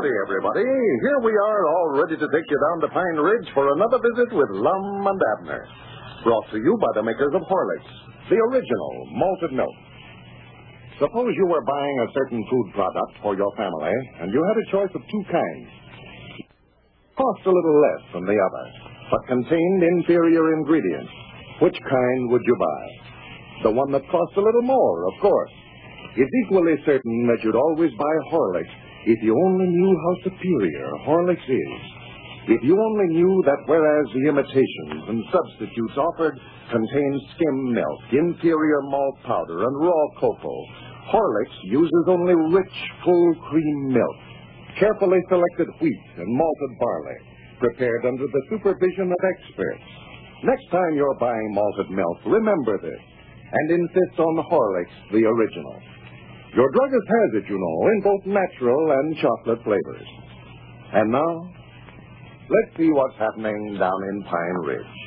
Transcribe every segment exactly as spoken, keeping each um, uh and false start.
Howdy, everybody. Here we are, all ready to take you down to Pine Ridge for another visit with Lum and Abner. Brought to you by the makers of Horlicks, the original malted milk. Suppose you were buying a certain food product for your family, and you had a choice of two kinds. Cost a little less than the other, but contained inferior ingredients. Which kind would you buy? The one that cost a little more, of course. It's equally certain that you'd always buy Horlicks if you only knew how superior Horlicks is. If you only knew that whereas the imitations and substitutes offered contain skim milk, inferior malt powder, and raw cocoa, Horlicks uses only rich, full cream milk, carefully selected wheat and malted barley, prepared under the supervision of experts. Next time you're buying malted milk, remember this, and insist on Horlicks, the original. Your druggist has it, you know, in both natural and chocolate flavors. And now, let's see what's happening down in Pine Ridge.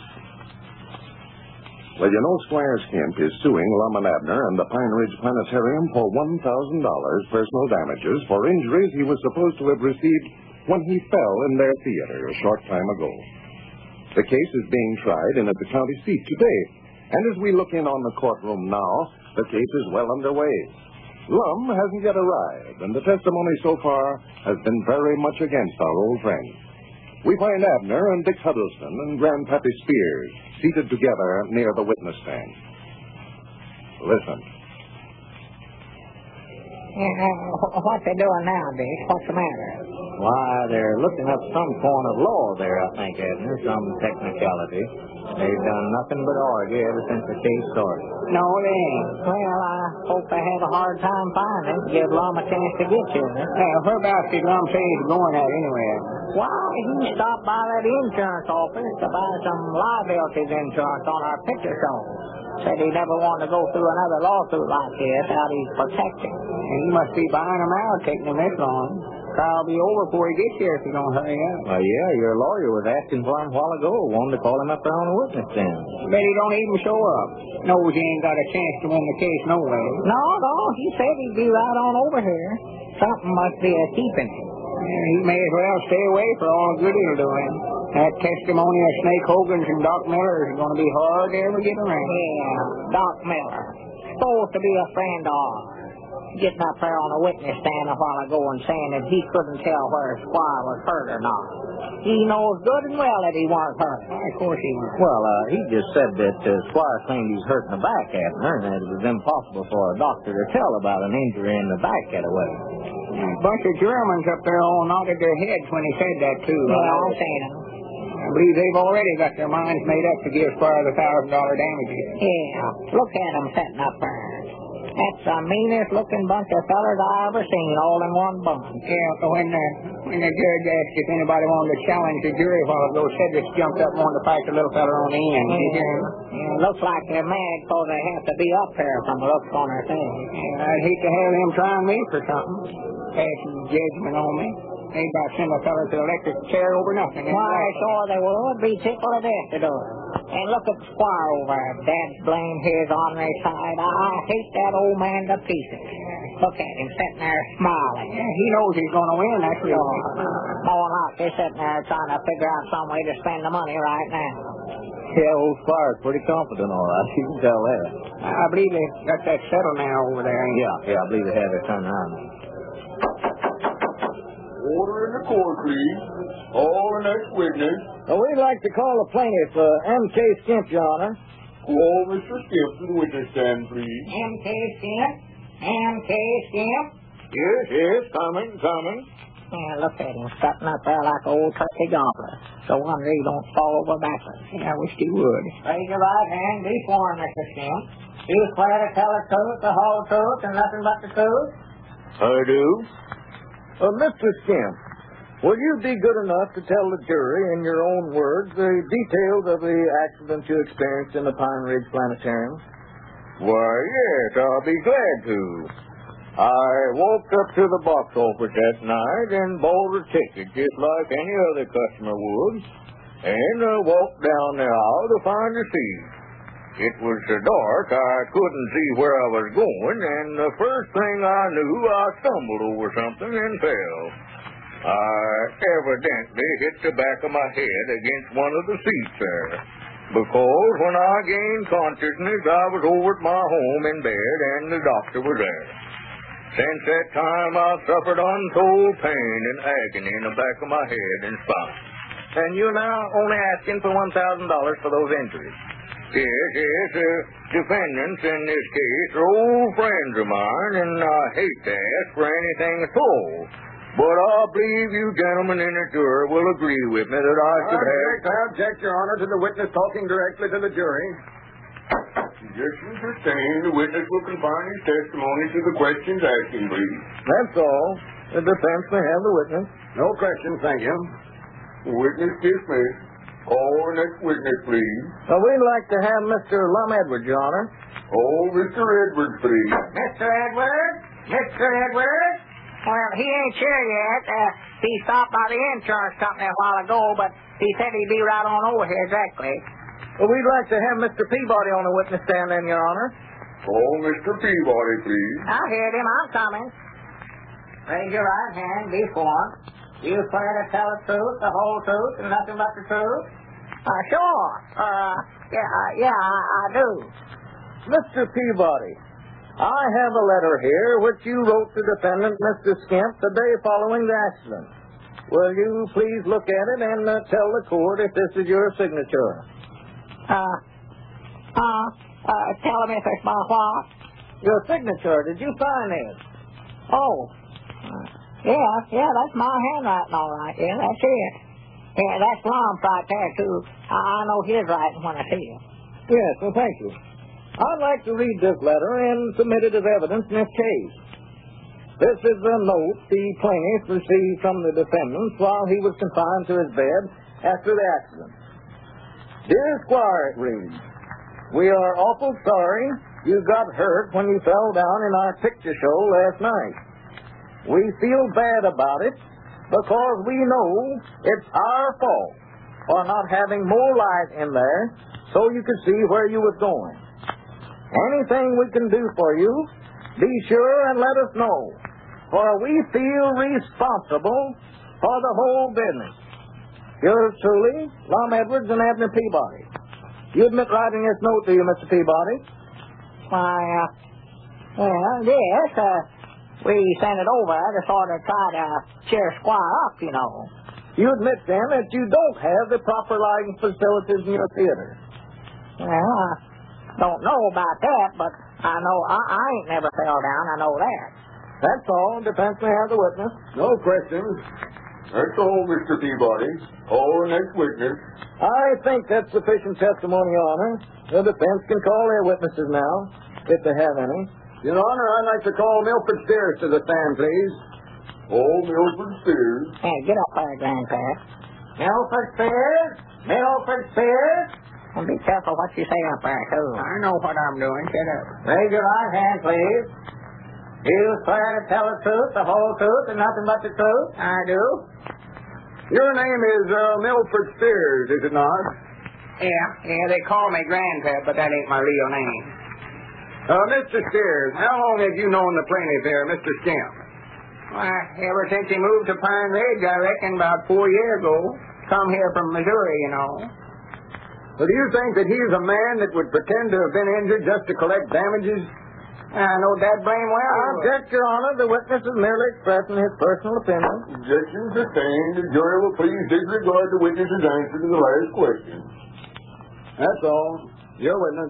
Well, you know, Squire Skimp is suing Lum and Abner and the Pine Ridge Planetarium for one thousand dollars personal damages for injuries he was supposed to have received when he fell in their theater a short time ago. The case is being tried in at the county seat today, and as we look in on the courtroom now, the case is well underway. Lum hasn't yet arrived, and the testimony so far has been very much against our old friend. We find Abner and Dick Huddleston and Grandpappy Spears seated together near the witness stand. Listen. Uh, what they doing now, Dick? What's the matter? Why, they're looking up some point of law there, I think, Abner, some technicality. They've done nothing but argue ever since the case started. No, they ain't. Well, I hope they have a hard time finding it. Give Lum a chance to get you. Yeah, whereabouts did Lum say he's going at anyway? Why, he stopped by that insurance office to buy some liabilities insurance on our picture show. Said he never wanted to go through another lawsuit like this out he's protecting. And he must be buying them out, taking them this long. Trial will be over before he gets here if he's going to hurry up. Well, yeah, your lawyer was asking for him a while ago. Wanted to call him up there on the witness stand. Bet he don't even show up. Knows he ain't got a chance to win the case no way. No, no, he said he'd be right on over here. Something must be a keeping him. Yeah, he may as well stay away for all the good he'll do him. That testimony of Snake Hogan's and Doc Miller's is going to be hard to ever get around. Yeah, Doc Miller. Supposed to be a friend of ours. Getting up there on a witness stand a while ago and saying that he couldn't tell where Squire was hurt or not. He knows good and well that he weren't hurt. Of course he was. Well, uh, he just said that uh, Squire claimed he's hurt in the back, Abner, and that it was impossible for a doctor to tell about an injury in the back that way. A bunch of Germans up there all nodded their heads when he said that, too. Yeah, I've seen him. I believe they've already got their minds made up to give Squire the thousand dollar damages. Yeah, look at him sitting up there. That's the meanest looking bunch of fellers I ever seen, all in one bunch. Yeah, so when the, when the judge asked if anybody wanted to challenge the jury a while ago, Cedric jumped up and wanted to fight the little fella on the end. Yeah, yeah, looks like they're mad because they have to be up there from the looks on their thing. Yeah, I'd hate to have them trying me for something. Passing judgment on me. They about send a fella to the electric chair over nothing. Why, sure they would be tickled to death to do it. And look at Squire over there. Dad's blame his ornery side. I hate that old man to pieces. Look at him sitting there smiling. Yeah, he knows he's going to win, that's real. More like they're sitting there trying to figure out some way to spend the money right now. Yeah, old Squire's pretty confident, all right. You can tell that. I believe they got that settled now over there. Yeah, yeah, I believe they have it turned around. Order in the court, please. All the next witness. Well, we'd like to call the plaintiff, uh, M K Skimp, Your Honor. Call Mister Skimp to the witness stand, please. M K Skimp? M K Skimp? Yes, yes, coming, coming. Yeah, look at him sitting up there like an old turkey gobbler. So wonder he don't fall over backwards. Yeah, I wish he would. Raise your right hand. Be sworn, Mister Skimp. Do you swear to tell the truth, the whole truth, and nothing but the truth? I do. Uh, Mister Skimp, will you be good enough to tell the jury, in your own words, the details of the accident you experienced in the Pine Ridge Planetarium? Why, yes, I'll be glad to. I walked up to the box office that night and bought a ticket just like any other customer would, and uh, walked down the aisle to find a seat. It was so dark I couldn't see where I was going, and the first thing I knew, I stumbled over something and fell. I evidently hit the back of my head against one of the seats there, because when I gained consciousness, I was over at my home in bed, and the doctor was there. Since that time, I've suffered untold pain and agony in the back of my head and spine. And you're now only asking for one thousand dollars for those injuries. Yes, yes, the defendants in this case are old friends of mine, and I hate to ask for anything at all. But I believe you gentlemen in the jury will agree with me that I should have... Object, I object, Your Honor, to the witness talking directly to the jury. Objection sustained. The witness will confine his testimony to the questions asked him, please. That's all. The defense may have the witness. No questions, thank you. Witness dismissed. Call the next witness, please. Uh, we'd like to have Mister Lum Edwards, Your Honor. Call Mister Edwards, please. Mister Edwards? Mister Edwards? Well, he ain't here yet. Uh, he stopped by the insurance company a while ago, but he said he'd be right on over here directly. Well, we'd like to have Mister Peabody on the witness stand then, Your Honor. Call Mister Peabody, please. I heard him. I'm coming. Raise your right hand. Be sworn. You swear to tell the truth, the whole truth, and nothing but the truth? Uh, sure. Uh, yeah, uh, yeah, I, I do. Mister Peabody, I have a letter here which you wrote to defendant Mister Skimp the day following the accident. Will you please look at it and uh, tell the court if this is your signature? Uh, uh, uh, tell him if it's my what? Your signature. Did you sign it? Oh, uh, yeah, yeah, that's my handwriting, all right. Yeah, that's it. Yeah, that's Lum's right there, too. I, I know his writing when I see it. Yes, well, thank you. I'd like to read this letter and submit it as evidence in this case. This is a note the plaintiff received from the defendant while he was confined to his bed after the accident. Dear Squire, it reads, we are awful sorry you got hurt when you fell down in our picture show last night. We feel bad about it because we know it's our fault for not having more light in there so you could see where you was going. Anything we can do for you, be sure and let us know, for we feel responsible for the whole business. Yours truly, Lum Edwards and Abner Peabody. You admit writing this note, do you, Mister Peabody? Why, uh, well, yes, uh, we sent it over to sort of try to cheer Squire up, you know. You admit, then, that you don't have the proper lighting facilities in your theater. Well, I don't know about that, but I know I, I ain't never fell down. I know that. That's all. Defense may have the witness. No questions. That's all, Mister Peabody. Call the next witness. I think that's sufficient testimony, Your Honor. The defense can call their witnesses now, if they have any. Your Honor, I'd like to call Milford Spears to the stand, please. Call Milford Spears. Hey, get up there, Grandpa. Milford Spears? Milford Spears? And be careful what you say up there, too. I know what I'm doing. Shut up. Raise your right hand, please. You swear to tell the truth, the whole truth, and nothing but the truth? I do. Your name is uh, Milford Spears, is it not? Yeah, yeah, they call me Grandpa, but that ain't my real name. Uh, Mister Spears, how long have you known the plaintiff here, Mister Skimp? Why, ever since he moved to Pine Ridge, I reckon, about four years ago. Come here from Missouri, you know. Well, do you think that he's a man that would pretend to have been injured just to collect damages? I know that blame well. I object, Your Honor. The witness is merely expressing his personal opinion. Objection sustained. The jury will please disregard the witness's answer to the last question. That's all. Your witness.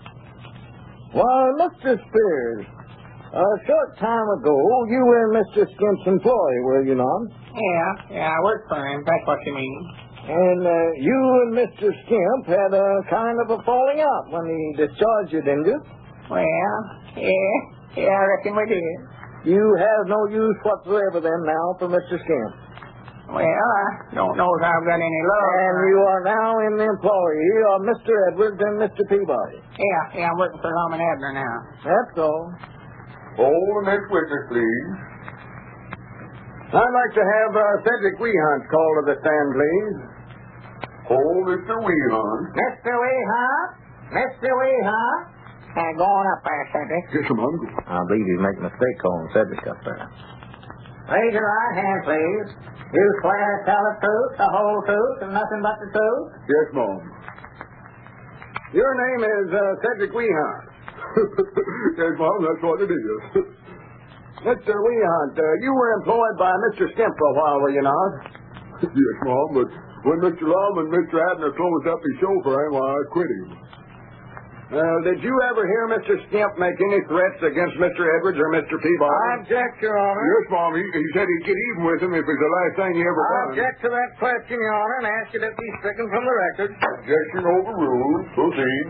Why, Mister Spears, a short time ago, you were Mister Skimp's employee, were you not? Yeah, yeah, I work for him. That's what you mean. And uh, you and Mister Skimp had a kind of a falling out when he discharged you, didn't you? Well, yeah, yeah, I reckon we did. You have no use whatsoever then now for Mister Skimp. Well, I don't know if I've got any love. And you are now in the employee of Mister Edwards and Mister Peabody. Yeah, yeah, I'm working for Lum and Abner now. That's all. Call the next witness, please. I'd like to have uh, Cedric Weehunt called to the stand, please. Call Mister Weehunt. Mister Weehunt? Mister Weehunt? Uh, go on up there, Cedric. Yes, I'm I believe you make a mistake calling Cedric up there. Raise your right hand, please. You swear to tell the truth, the whole truth, and nothing but the truth? Yes, Mom. Your name is uh, Cedric Weehunt. Yes, Mom, that's what it is. Mister Weehunt, uh, you were employed by Mister Skimp for a while, were you not? Yes, Mom, but when Mister Lum and Mister Abner closed up his show for him, I quit him. Uh, did you ever hear Mister Skimp make any threats against Mister Edwards or Mister Peabody? I object, Your Honor. Yes, Mom, he, he said he'd get even with him if it was the last thing he ever I done. object to that question, Your Honor, and ask it to be stricken from the record. Objection overruled. Proceed.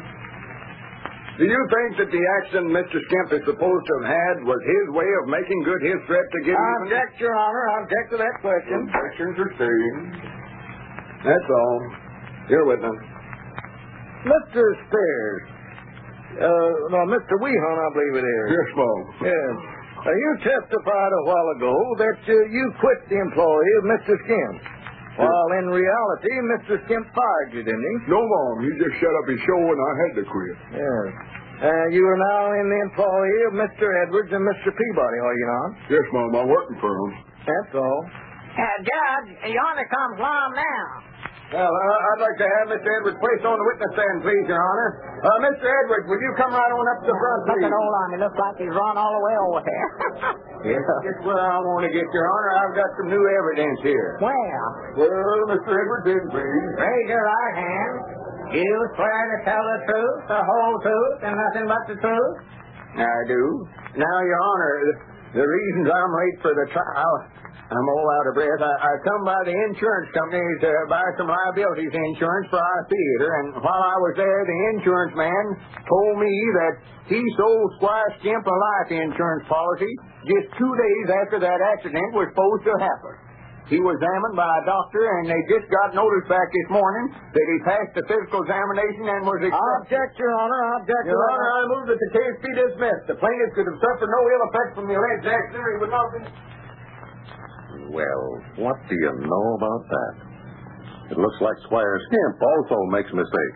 Do you think that the action Mister Skimp is supposed to have had was his way of making good his threat to get I even? object, Your Honor. I object to that question. Objections are staying. That's all. Your witness. Mister Spears. Uh, no, Mister Weehunt, I believe it is. Yes, Mom. Yes. Uh, you testified a while ago that uh, you quit the employee of Mister Skimp. While in reality, Mister Skimp fired you, didn't he? No, Mom. He just shut up his show and I had to quit. Yes. Uh, you are now in the employee of Mister Edwards and Mister Peabody, are you not? Yes, Mom. I'm working for him. That's all. Uh, Judge, yonder comes Lum now. Well, uh, I'd like to have Mister Edwards placed on the witness stand, please, Your Honor. Uh, Mister Edwards, will you come right on up to the front, Look please? at old Lum. He looks like he's run all the way over there. Yes, that's where I want to get, Your Honor. I've got some new evidence here. Well, Well, Mister Edwards, in, please. raise your right hand. You swear to tell the truth, the whole truth, and nothing but the truth? I do. Now, Your Honor, the, the reasons I'm late for the trial, I'm all out of breath. I, I come by the insurance company to buy some liabilities insurance for our theater, and while I was there, the insurance man told me that he sold Squire Skimp a life insurance policy just two days after that accident was supposed to happen. He was examined by a doctor, and they just got notice back this morning that he passed the physical examination and was I accepted. object, Your Honor. I object Your to Honor, I move that the case be dismissed. The plaintiff could have suffered no ill effect from the alleged accident. He would not be... Well, what do you know about that? It looks like Squire Skimp also makes mistakes.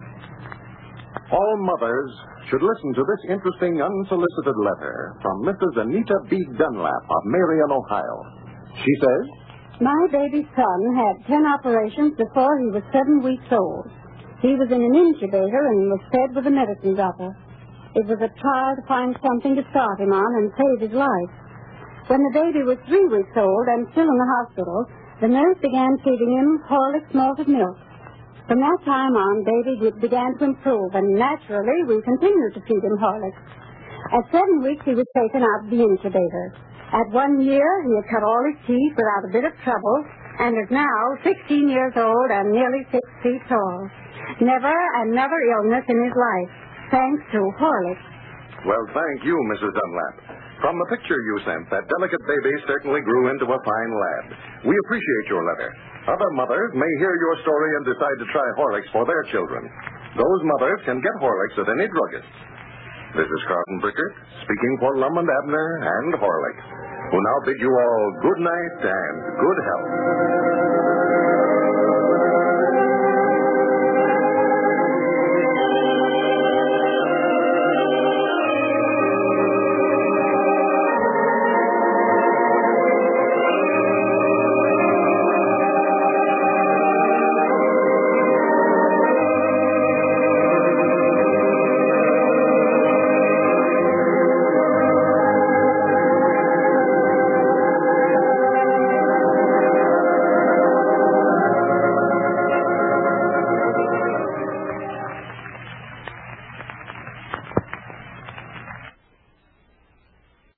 All mothers should listen to this interesting unsolicited letter from Missus Anita B. Dunlap of Marion, Ohio. She says, My baby son had ten operations before he was seven weeks old. He was in an incubator and was fed with a medicine dropper. It was a trial to find something to start him on and save his life. When the baby was three weeks old and still in the hospital, the nurse began feeding him Horlicks malted milk. From that time on, baby began to improve, and naturally, we continued to feed him Horlicks. At seven weeks, he was taken out of the incubator. At one year, he had cut all his teeth without a bit of trouble, and is now sixteen years old and nearly six feet tall. Never another illness in his life, thanks to Horlicks. well, thank you, Missus Dunlap. From the picture you sent, that delicate baby certainly grew into a fine lad. We appreciate your letter. Other mothers may hear your story and decide to try Horlicks for their children. Those mothers can get Horlicks at any druggist. This is Carlton Brickert, speaking for Lum and Abner and Horlicks, who now bid you all good night and good health.